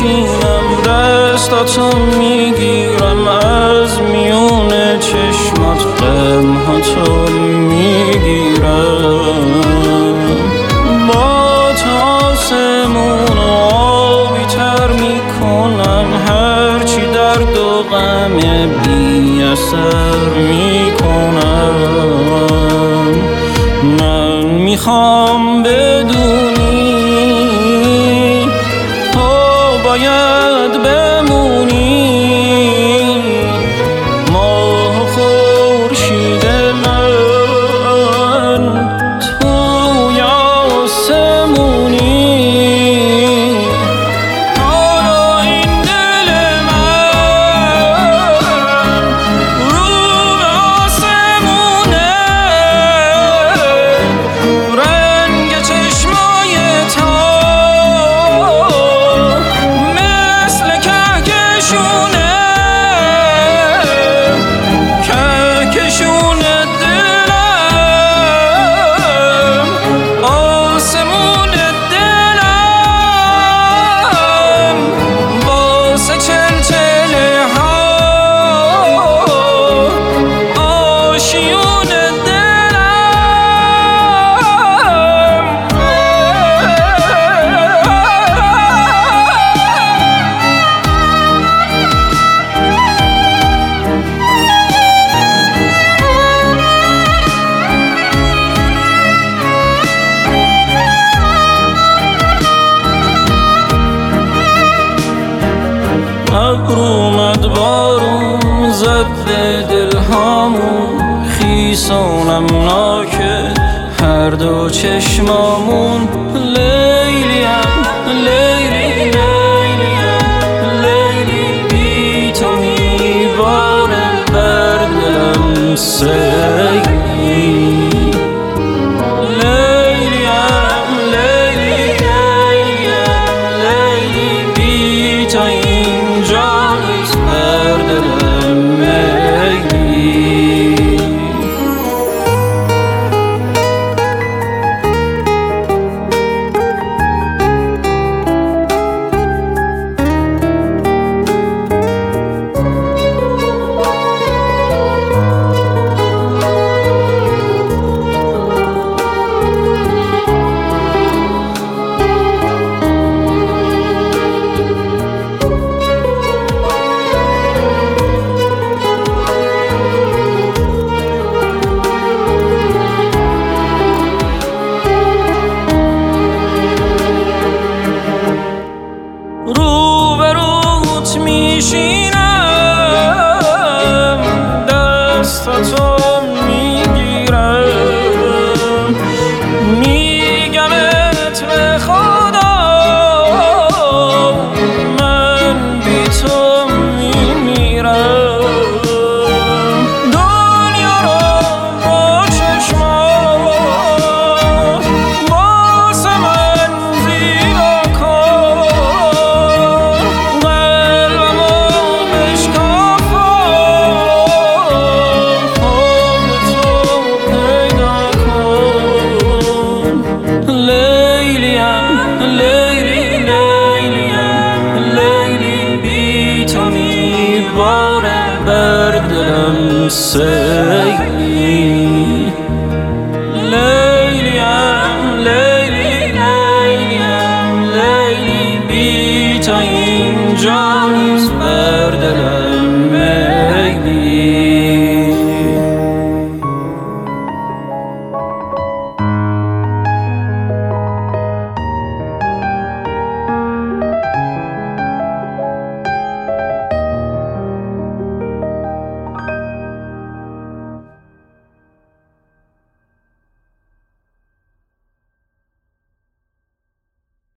میشینم دستاتو میگیرم از میون چشمات غمهاتو میگیرم با تو آسمون آبی تر میکنم هرچی درد و غم بی اثر میکنم من میخوام بدونی تو باید بمونی ماه و خورشید من توی آسمونی حالا این دل من رو به آسمونه رنگ چشمای تا مثل کهکشونه کهکشون دلم آسمون دلم واسه چلچله ها آشیون ابر اومد بارون زد به دلهامون خیسانم ناکه هر دو چشمامون لیلیم لیلی لیلیم لیلی بی تو میباره بر دلم سیلی لیلیم لیلی لیلیم لیلی بی تو اینجا نیست بر دلم میلی روبروت میشینم دستاتو میگیرم میگمت به خدا من بی تو میمیرم دنیا رو با چشمات واسه من زیبا کن بار بر دلم سیلی